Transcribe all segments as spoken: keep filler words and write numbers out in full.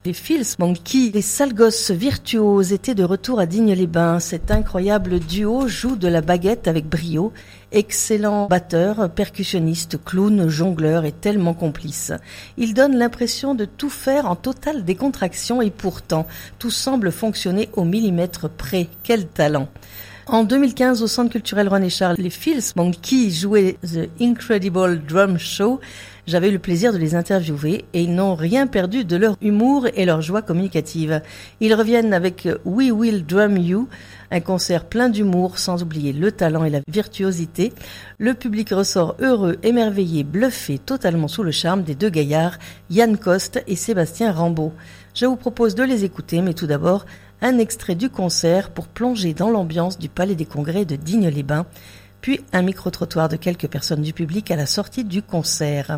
Les Feels Monkey, les sales gosses virtuoses étaient de retour à Digne-les-Bains. Cet incroyable duo joue de la baguette avec brio. Excellent batteur, percussionniste, clown, jongleur et tellement complice. Il donne l'impression de tout faire en totale décontraction et pourtant, tout semble fonctionner au millimètre près. Quel talent! En deux mille quinze, au Centre culturel René Char, les Feels Monkey jouaient The Incredible Drum Show. J'avais eu le plaisir de les interviewer et ils n'ont rien perdu de leur humour et leur joie communicative. Ils reviennent avec We Will Drum You, un concert plein d'humour sans oublier le talent et la virtuosité. Le public ressort heureux, émerveillé, bluffé, totalement sous le charme des deux gaillards, Yann Coste et Sébastien Rambaud. Je vous propose de les écouter, mais tout d'abord, un extrait du concert pour plonger dans l'ambiance du Palais des Congrès de Digne-les-Bains, puis un micro-trottoir de quelques personnes du public à la sortie du concert.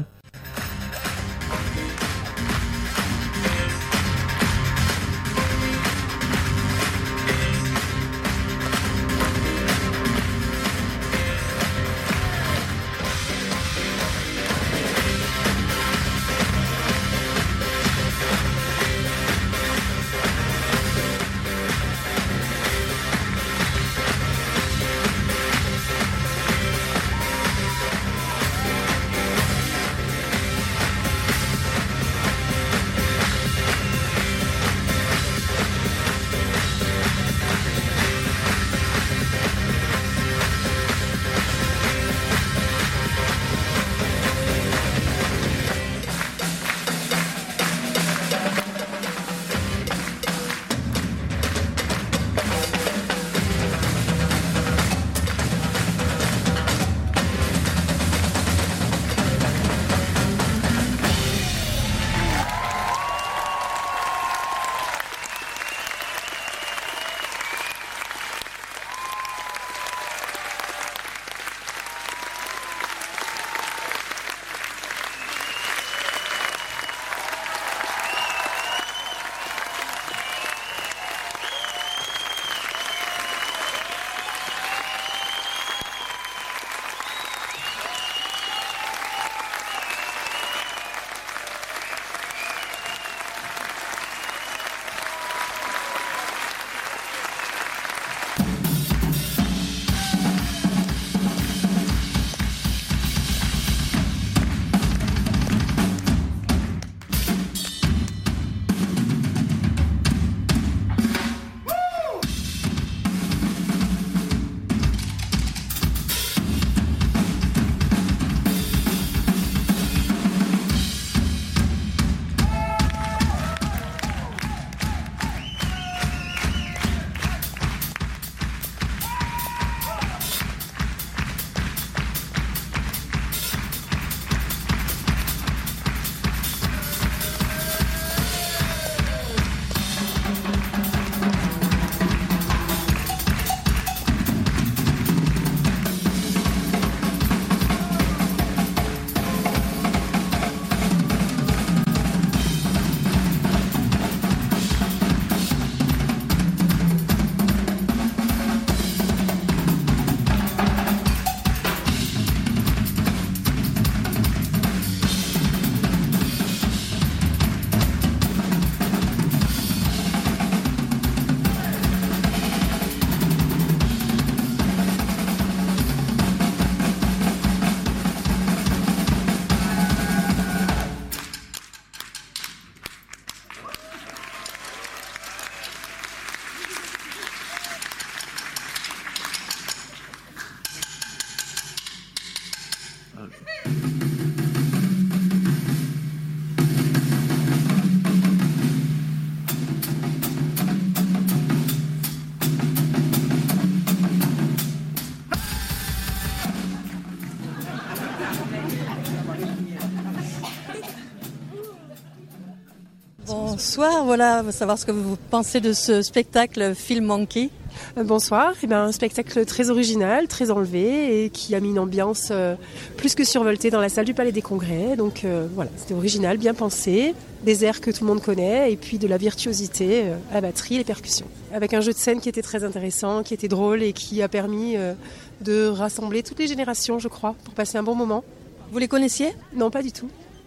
Bonsoir, voilà, savoir ce que vous pensez de ce spectacle Feels Monkey. Bonsoir, eh bien, un spectacle très original, très enlevé et qui a mis une ambiance euh, plus que survoltée dans la salle du Palais des Congrès. Donc euh, voilà, c'était original, bien pensé, des airs que tout le monde connaît et puis de la virtuosité euh, à la batterie et les percussions. Avec un jeu de scène qui était très intéressant, qui était drôle et qui a permis euh, de rassembler toutes les générations, je crois, pour passer un bon moment. Vous les connaissiez ? Non, pas du tout.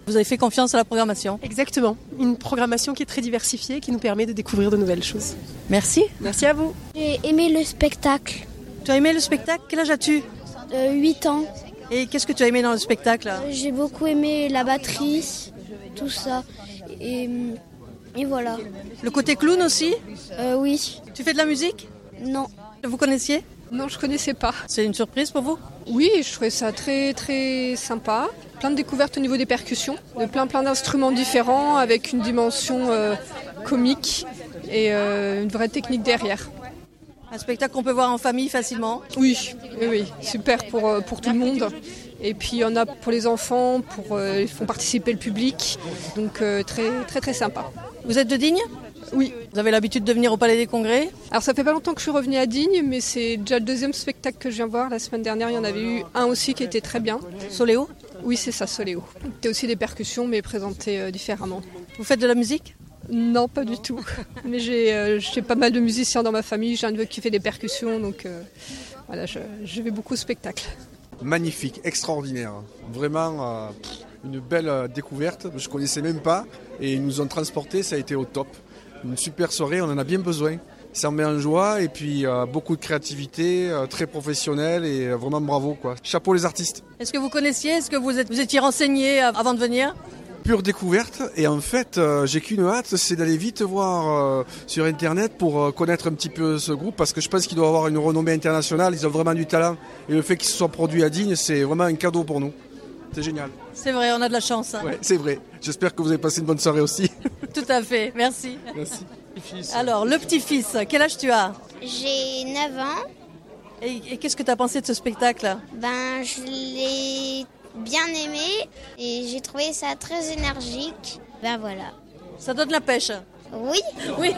Vous avez fait confiance à la programmation. Exactement. Une programmation qui est très diversifiée, qui nous permet de découvrir de nouvelles choses. Merci. Merci à vous. J'ai aimé le spectacle. Tu as aimé le spectacle? Quel âge as-tu? Euh, huit ans. Et qu'est-ce que tu as aimé dans le spectacle? Euh, j'ai beaucoup aimé la batterie, tout ça. Et, et voilà. Le côté clown aussi? Euh, oui. Tu fais de la musique? Non. Vous connaissiez? Non, je connaissais pas. C'est une surprise pour vous? Oui, je trouvais ça très très sympa. Plein de découvertes au niveau des percussions, de plein plein d'instruments différents avec une dimension euh, comique et euh, une vraie technique derrière. Un spectacle qu'on peut voir en famille facilement? Oui, oui, oui, super pour, euh, pour tout le monde. Et puis il y en a pour les enfants, pour euh, ils font participer le public, donc euh, très très très sympa. Vous êtes de Digne? Oui. Vous avez l'habitude de venir au Palais des Congrès? Alors ça fait pas longtemps que je suis revenue à Digne, mais c'est déjà le deuxième spectacle que je viens voir. La semaine dernière, il y en avait eu un aussi qui était très bien. Soléo? Oui, c'est ça, Soléo. C'était aussi des percussions, mais présentées euh, différemment. Vous faites de la musique? Non, pas du tout. Mais j'ai, euh, j'ai pas mal de musiciens dans ma famille. J'ai un neveu qui fait des percussions, donc euh, voilà, je, je vais beaucoup au spectacle. Magnifique, extraordinaire. Vraiment euh, une belle euh, découverte. Je ne connaissais même pas et ils nous ont transportés, ça a été au top. Une super soirée, on en a bien besoin. Ça me met en joie et puis euh, beaucoup de créativité, euh, très professionnel et euh, vraiment bravo, quoi. Chapeau les artistes. Est-ce que vous connaissiez? Est-ce que vous, êtes, vous étiez renseigné avant de venir? Pure découverte et en fait euh, j'ai qu'une hâte, c'est d'aller vite voir euh, sur internet pour euh, connaître un petit peu ce groupe parce que je pense qu'il doit avoir une renommée internationale, ils ont vraiment du talent et le fait qu'ils se soient produits à Digne, c'est vraiment un cadeau pour nous. C'est génial. C'est vrai, on a de la chance. Hein. Ouais, c'est vrai. J'espère que vous avez passé une bonne soirée aussi. Tout à fait, merci. Merci. Alors, le petit-fils, quel âge tu as? J'ai neuf ans. Et, et qu'est-ce que tu as pensé de ce spectacle? Ben, je l'ai bien aimé et j'ai trouvé ça très énergique. Ben voilà. Ça donne la pêche? Oui. Oui.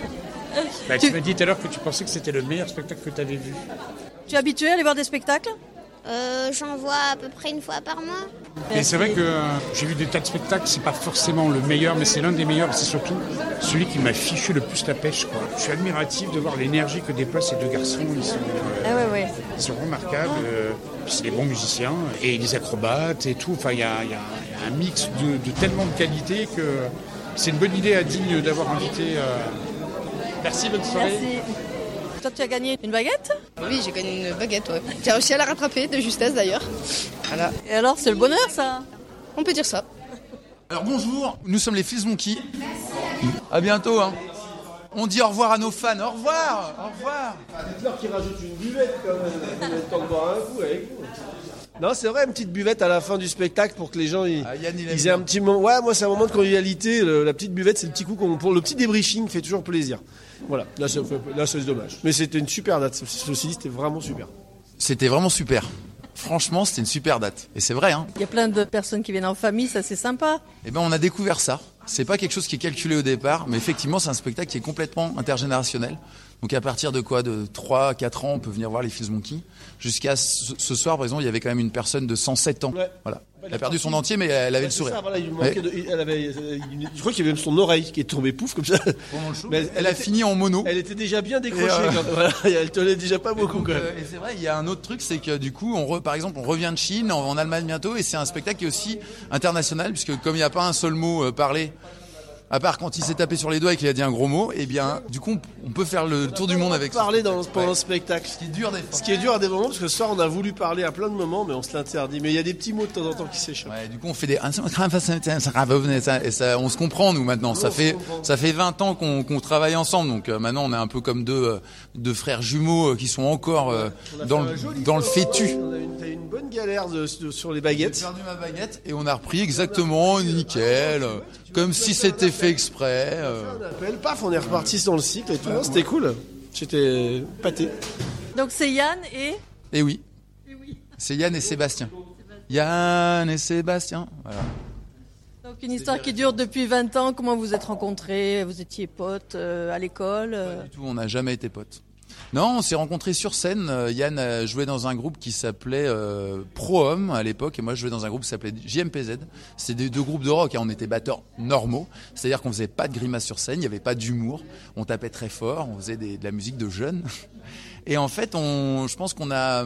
Bah, tu, tu m'as dit tout à l'heure que tu pensais que c'était le meilleur spectacle que tu avais vu. Tu es habitué à aller voir des spectacles? Euh, j'en vois à peu près une fois par mois. Et c'est vrai que euh, j'ai vu des tas de spectacles, c'est pas forcément le meilleur, mais c'est l'un des meilleurs. C'est surtout celui qui m'a fichu le plus la pêche, quoi. Je suis admiratif de voir l'énergie que déploient ces deux garçons. Ils sont, euh, ah ouais, ouais. ils sont remarquables. Euh, c'est des bons musiciens et des acrobates et tout. Enfin, il y a, y, a, y a un mix de, de tellement de qualité que c'est une bonne idée à Digne d'avoir invité. Euh... Merci, bonne soirée. Merci. Toi, tu as gagné une baguette? Oui, j'ai gagné une baguette, ouais. J'ai réussi à la rattraper, de justesse d'ailleurs. Voilà. Et alors, c'est le bonheur, ça? On peut dire ça. Alors bonjour, nous sommes les Fils Monkey. À bientôt, hein. On dit au revoir à nos fans. Au revoir, au revoir. Dites-leur qu'ils rajoutent une buvette quand même. Vous avez le temps de boire un coup avec vous. Non, c'est vrai, une petite buvette à la fin du spectacle pour que les gens ils, ah, Yann, il ils aient un petit moment. Ouais, moi c'est un moment de convivialité. Le, la petite buvette, c'est le petit coup qu'on, pour le petit débriefing fait toujours plaisir. Voilà, là c'est, là c'est dommage. Mais c'était une super date. Ceci dit, c'était vraiment super. C'était vraiment super. Franchement, c'était une super date. Et c'est vrai, hein. Il y a plein de personnes qui viennent en famille, ça c'est sympa. Eh ben, on a découvert ça. C'est pas quelque chose qui est calculé au départ, mais effectivement, c'est un spectacle qui est complètement intergénérationnel. Donc à partir de quoi, de trois à quatre ans, on peut venir voir les Fils Monkey. Jusqu'à ce, ce soir, par exemple, il y avait quand même une personne de cent sept ans. Ouais. Voilà. Elle a perdu son dentier, mais elle avait ouais, le sourire. Ça, voilà, il manquait ouais. de, elle avait, je crois qu'il y avait même son oreille qui est tombée pouf comme ça. Mais elle, elle a était, fini en mono. Elle était déjà bien décrochée. Euh... Quand, voilà, elle tenait déjà pas beaucoup. Donc, quand même. Euh, et c'est vrai, il y a un autre truc, c'est que du coup, on re, par exemple, on revient de Chine, en, en Allemagne bientôt, et c'est un spectacle qui est aussi international, puisque comme il n'y a pas un seul mot euh, parlé, à part quand il s'est tapé sur les doigts et qu'il a dit un gros mot, et bien, du coup, on peut faire le tour du monde avec ça. Parler dans, pendant ouais. le spectacle. Ce qui est dur des fois. Ce qui est dur à des moments, parce que ce soir, on a voulu parler à plein de moments, mais on se l'interdit. Mais il y a des petits mots de temps en temps qui s'échappent. Ouais, du coup, on fait des, et ça, on se comprend, nous, maintenant. Oui, ça fait, ça fait vingt ans qu'on, qu'on travaille ensemble. Donc, euh, maintenant, on est un peu comme deux, euh, deux frères jumeaux euh, qui sont encore euh, dans, le, dans le fétu. On a une, t'as eu une bonne galère de, de, sur les baguettes. J'ai perdu ma baguette et on a repris exactement, nickel. Euh, Comme si c'était fait exprès. Euh... On appelle, paf, on est reparti dans le cycle et tout. Ouais, c'était cool. J'étais pâté. Donc c'est Yann et... Et oui. Et oui. C'est Yann et Sébastien. Yann et Sébastien. Voilà. Donc une histoire qui dure depuis vingt ans. Comment vous êtes rencontrés? Vous étiez potes euh, à l'école? euh... Pas du tout, on n'a jamais été potes. Non, on s'est rencontrés sur scène. Yann a joué dans un groupe qui s'appelait euh, Pro-Homme à l'époque, et moi je jouais dans un groupe qui s'appelait J M P Z. C'était des deux groupes de rock, hein. On était batteurs normaux, c'est-à-dire qu'on faisait pas de grimaces sur scène, il n'y avait pas d'humour, on tapait très fort, on faisait des, de la musique de jeunes. Et en fait, on, je pense qu'on a,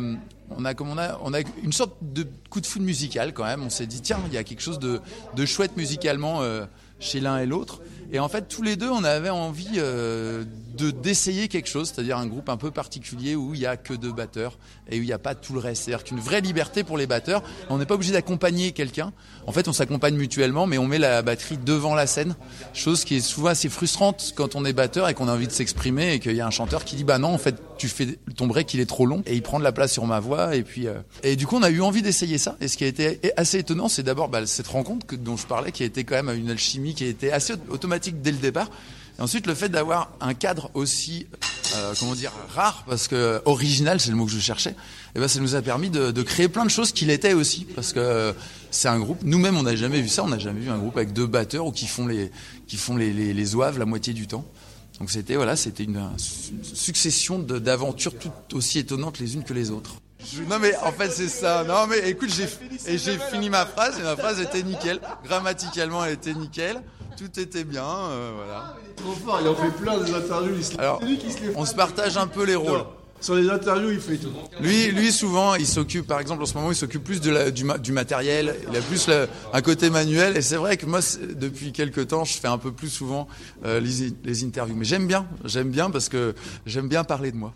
on a comme on a on a une sorte de coup de foudre musical quand même. On s'est dit tiens, il y a quelque chose de de chouette musicalement euh, chez l'un et l'autre. Et en fait, tous les deux, on avait envie euh, de d'essayer quelque chose, c'est-à-dire un groupe un peu particulier où il y a que deux batteurs et où il n'y a pas tout le reste. C'est-à-dire qu'une vraie liberté pour les batteurs. On n'est pas obligé d'accompagner quelqu'un. En fait, on s'accompagne mutuellement, mais on met la batterie devant la scène, chose qui est souvent assez frustrante quand on est batteur et qu'on a envie de s'exprimer et qu'il y a un chanteur qui dit bah non, en fait, tu fais ton break, il est trop long et il prend de la place sur ma voix. Et puis euh... et du coup, on a eu envie d'essayer ça. Et ce qui a été assez étonnant, c'est d'abord bah, cette rencontre que, dont je parlais, qui a été quand même une alchimie qui a été assez automatique dès le départ. Et ensuite, le fait d'avoir un cadre aussi, euh, comment dire, rare, parce que original, c'est le mot que je cherchais, et ben, ça nous a permis de, de créer plein de choses qu'il était aussi, parce que euh, c'est un groupe. Nous-mêmes, on n'a jamais vu ça. On n'a jamais vu un groupe avec deux batteurs ou qui font les, qui font les, les, les zouaves la moitié du temps. Donc c'était, voilà, c'était une, une succession de, d'aventures toutes aussi étonnantes les unes que les autres. Je, non mais en fait c'est ça. Non mais écoute, j'ai et j'ai fini ma phrase et ma phrase était nickel. Grammaticalement, elle était nickel. Tout était bien, euh, voilà. Trop fort, il en fait plein des interviews. Il se... Alors, lui qui se les... on se partage un peu les rôles. Sur les interviews, il fait tout. Lui, lui souvent, il s'occupe, par exemple, en ce moment, il s'occupe plus de la, du, du matériel. Il a plus la, un côté manuel. Et c'est vrai que moi, depuis quelques temps, je fais un peu plus souvent euh, les, les interviews. Mais j'aime bien, j'aime bien parce que j'aime bien parler de moi.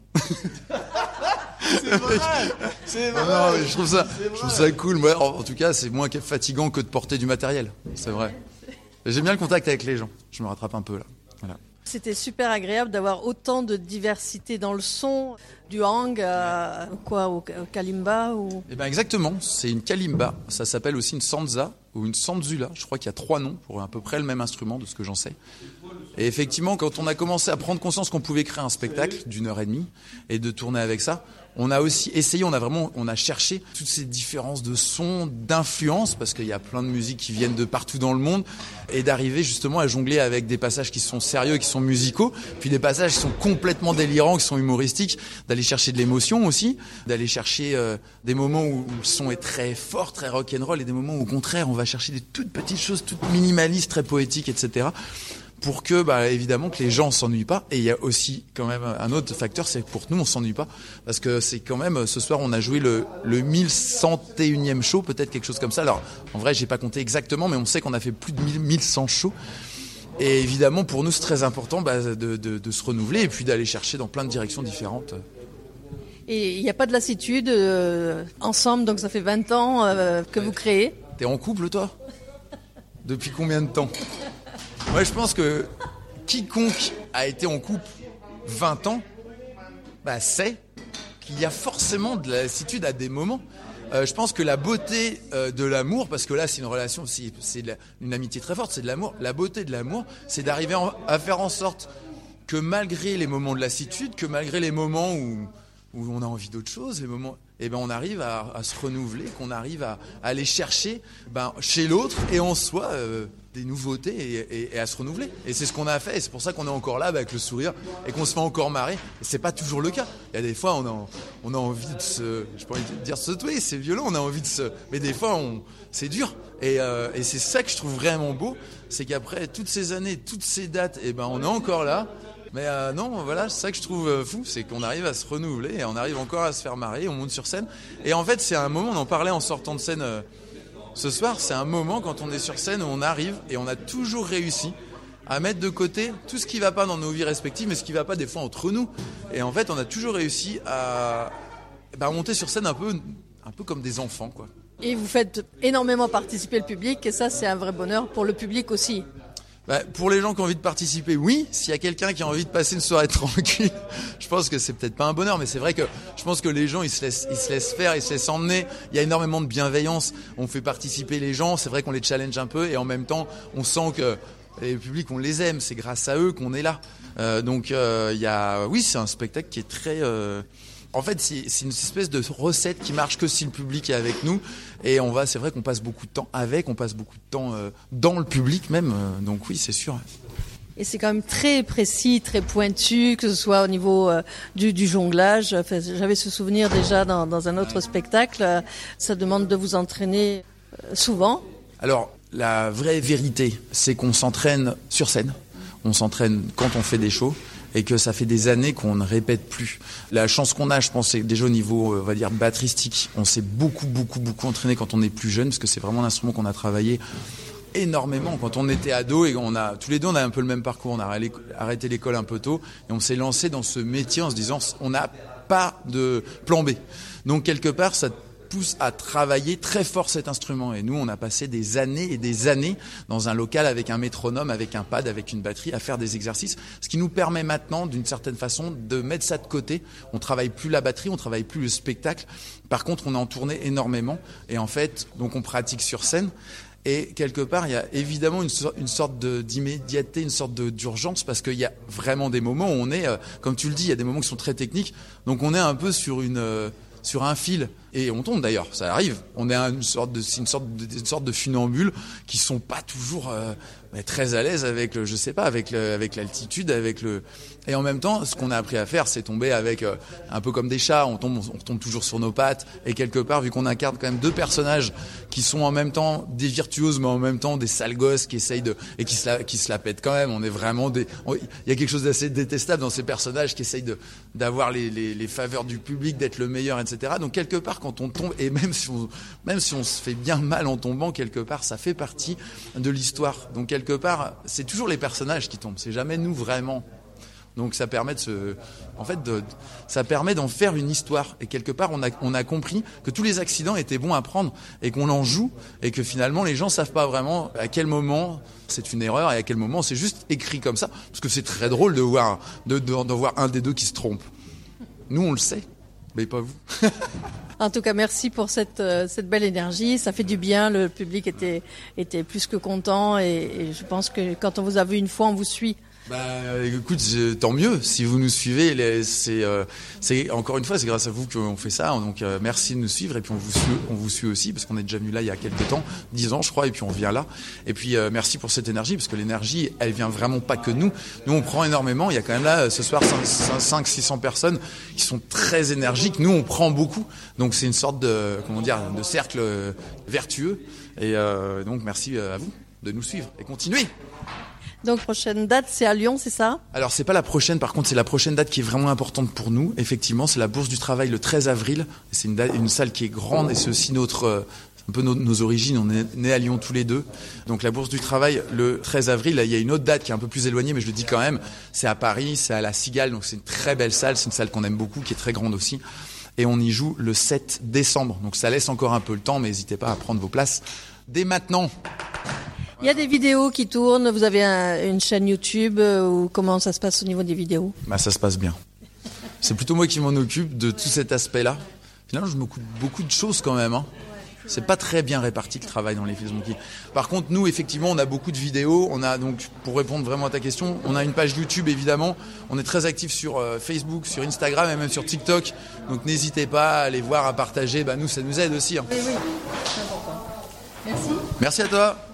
C'est vrai, c'est vrai. Non, non, mais je trouve ça, je trouve ça cool. Moi, en, en tout cas, c'est moins fatigant que de porter du matériel. C'est vrai. J'aime bien le contact avec les gens. Je me rattrape un peu là. Voilà. C'était super agréable d'avoir autant de diversité dans le son, du hang, euh, quoi, au, au kalimba ou... Eh ben exactement, c'est une kalimba. Ça s'appelle aussi une sanza ou une sanzula. Je crois qu'il y a trois noms pour à peu près le même instrument, de ce que j'en sais. Et effectivement, quand on a commencé à prendre conscience qu'on pouvait créer un spectacle d'une heure et demie et de tourner avec ça, on a aussi essayé, on a vraiment, on a cherché toutes ces différences de sons, d'influences, parce qu'il y a plein de musiques qui viennent de partout dans le monde, et d'arriver justement à jongler avec des passages qui sont sérieux, qui sont musicaux, puis des passages qui sont complètement délirants, qui sont humoristiques, d'aller chercher de l'émotion aussi, d'aller chercher euh, des moments où le son est très fort, très rock'n'roll, et des moments où au contraire on va chercher des toutes petites choses, toutes minimalistes, très poétiques, et cetera, pour que, bah, évidemment, que les gens s'ennuient pas. Et il y a aussi, quand même, un autre facteur, c'est que pour nous, on s'ennuie pas. Parce que c'est quand même, ce soir, on a joué le, le mille cent et unième show, peut-être quelque chose comme ça. Alors, en vrai, j'ai pas compté exactement, mais on sait qu'on a fait plus de mille cent shows. Et évidemment, pour nous, c'est très important, bah, de, de, de se renouveler et puis d'aller chercher dans plein de directions différentes. Et il n'y a pas de lassitude, euh, ensemble, donc ça fait vingt ans euh, que vous créez. T'es en couple, toi ? Depuis combien de temps ? Moi, je pense que quiconque a été en couple vingt ans, bah, sait qu'il y a forcément de la lassitude à des moments. Euh, je pense que la beauté euh, de l'amour, parce que là, c'est une relation, c'est, c'est de la, une amitié très forte, c'est de l'amour. La beauté de l'amour, c'est d'arriver en, à faire en sorte que malgré les moments de lassitude, que malgré les moments où, où on a envie d'autre chose, les moments, eh ben, on arrive à, à se renouveler, qu'on arrive à, à aller chercher ben, chez l'autre et en soi euh, des nouveautés et, et, et à se renouveler. Et c'est ce qu'on a fait, et c'est pour ça qu'on est encore là, bah, avec le sourire, et qu'on se fait encore marrer. Et c'est pas toujours le cas. Il y a des fois, on a, on a envie de se, je peux dire se tuer, c'est violent, on a envie de se, mais des fois, on, c'est dur. Et, euh, et c'est ça que je trouve vraiment beau, c'est qu'après toutes ces années, toutes ces dates, eh ben, on est encore là. Mais euh, non, voilà, c'est ça que je trouve euh, fou, c'est qu'on arrive à se renouveler et on arrive encore à se faire marrer, on monte sur scène. Et en fait, c'est un moment, on en parlait en sortant de scène euh, ce soir, c'est un moment quand on est sur scène où on arrive et on a toujours réussi à mettre de côté tout ce qui va pas dans nos vies respectives, mais ce qui va pas des fois entre nous. Et en fait, on a toujours réussi à, bah, monter sur scène un peu, un peu comme des enfants, quoi. Et vous faites énormément participer le public, et ça, c'est un vrai bonheur pour le public aussi. Bah, pour les gens qui ont envie de participer, oui. S'il y a quelqu'un qui a envie de passer une soirée tranquille, je pense que c'est peut-être pas un bonheur, mais c'est vrai que je pense que les gens, ils se laissent, ils se laissent faire, ils se laissent emmener. Il y a énormément de bienveillance. On fait participer les gens. C'est vrai qu'on les challenge un peu et en même temps, on sent que les publics, on les aime. C'est grâce à eux qu'on est là. Euh, donc, euh, il y a, oui, c'est un spectacle qui est très, euh, en fait, c'est, c'est une espèce de recette qui marche que si le public est avec nous. Et on va, c'est vrai qu'on passe beaucoup de temps avec, on passe beaucoup de temps euh, dans le public même. Euh, donc oui, c'est sûr. Et c'est quand même très précis, très pointu, que ce soit au niveau euh, du, du jonglage. Enfin, j'avais ce souvenir déjà dans, dans un autre spectacle. Ça demande de vous entraîner euh, souvent. Alors, la vraie vérité, c'est qu'on s'entraîne sur scène. On s'entraîne quand on fait des shows. et que ça fait des années qu'on ne répète plus. La chance qu'on a, je pense, c'est déjà au niveau, on va dire, batteristique, on s'est beaucoup, beaucoup, beaucoup entraîné quand on est plus jeune, parce que c'est vraiment un instrument qu'on a travaillé énormément quand on était ado, et on a tous les deux on a un peu le même parcours. On a arrêté l'école un peu tôt et on s'est lancé dans ce métier en se disant on n'a pas de plan B. Donc quelque part ça pousse à travailler très fort cet instrument, et nous on a passé des années et des années dans un local avec un métronome, avec un pad, avec une batterie, à faire des exercices, ce qui nous permet maintenant d'une certaine façon de mettre ça de côté. On travaille plus la batterie, on travaille plus le spectacle. Par contre on est en tournée énormément, et en fait donc on pratique sur scène. Et quelque part, il y a évidemment une, so- une sorte de, d'immédiateté, une sorte de, d'urgence, parce qu'il y a vraiment des moments où on est, euh, comme tu le dis, il y a des moments qui sont très techniques, donc on est un peu sur une, euh, sur un fil, et on tombe d'ailleurs, ça arrive. On est une sorte de, c'est une sorte de, une sorte de funambules qui sont pas toujours euh, très à l'aise avec le, je sais pas, avec le, avec l'altitude, avec le, et en même temps, ce qu'on a appris à faire, c'est tomber avec euh, un peu comme des chats. On tombe, on tombe toujours sur nos pattes, et quelque part, vu qu'on incarne quand même deux personnages qui sont en même temps des virtuoses, mais en même temps des sales gosses qui essayent de, et qui se la, qui se la pètent quand même. On est vraiment des, il y a quelque chose d'assez détestable dans ces personnages qui essayent de, d'avoir les, les, les faveurs du public, d'être le meilleur, et cetera. Donc quelque part, quand on tombe, et même si on, même si on se fait bien mal en tombant, quelque part, ça fait partie de l'histoire. Donc quelque part, c'est toujours les personnages qui tombent, c'est jamais nous vraiment. Donc ça permet de se, en fait, de, ça permet d'en faire une histoire. Et quelque part, on a, on a compris que tous les accidents étaient bons à prendre, et qu'on en joue, et que finalement les gens savent pas vraiment à quel moment c'est une erreur et à quel moment c'est juste écrit comme ça. Parce que c'est très drôle de voir, de, de, de voir un des deux qui se trompe. Nous, on le sait, mais pas vous. En tout cas, merci pour cette, euh, cette belle énergie. Ça fait du bien. Le public était, était plus que content, et, et je pense que quand on vous a vu une fois, on vous suit. Bah, écoute, tant mieux. Si vous nous suivez, les, c'est, euh, c'est encore une fois, c'est grâce à vous qu'on fait ça. Donc, euh, merci de nous suivre. Et puis, on vous suit, on vous suit aussi, parce qu'on est déjà venu là il y a quelques temps, dix ans, je crois. Et puis, on vient là. Et puis, euh, merci pour cette énergie, parce que l'énergie, elle vient vraiment pas que de nous. Nous, on prend énormément. Il y a quand même là, ce soir, cinq six cents personnes qui sont très énergiques. Nous, on prend beaucoup. Donc, c'est une sorte de, comment dire, de cercle vertueux. Et euh, donc, merci à vous de nous suivre et continuez. Donc, prochaine date, c'est à Lyon, c'est ça ? Alors, c'est pas la prochaine, par contre, c'est la prochaine date qui est vraiment importante pour nous. Effectivement, c'est la Bourse du Travail le treize avril. C'est une, date, une salle qui est grande, et c'est aussi notre, euh, un peu nos, nos origines. On est nés à Lyon tous les deux. Donc, la Bourse du Travail le treize avril. Là, il y a une autre date qui est un peu plus éloignée, mais je le dis quand même. C'est à Paris, c'est à la Cigale. Donc, c'est une très belle salle. C'est une salle qu'on aime beaucoup, qui est très grande aussi. Et on y joue le sept décembre. Donc, ça laisse encore un peu le temps, mais n'hésitez pas à prendre vos places dès maintenant. Il y a des vidéos qui tournent, vous avez un, une chaîne YouTube, euh, ou comment ça se passe au niveau des vidéos ? Bah, ça se passe bien. C'est plutôt moi qui m'en occupe de tout cet aspect-là. Finalement, je m'occupe de beaucoup de choses quand même. Hein. C'est pas très bien réparti le travail dans les Fils Monkey. Par contre, nous, effectivement, on a beaucoup de vidéos. On a donc, pour répondre vraiment à ta question, on a une page YouTube, évidemment. On est très actifs sur euh, Facebook, sur Instagram et même sur TikTok. Donc, n'hésitez pas à aller voir, à partager. Bah, nous, ça nous aide aussi. Hein. Oui, oui, c'est important. Merci. Merci à toi.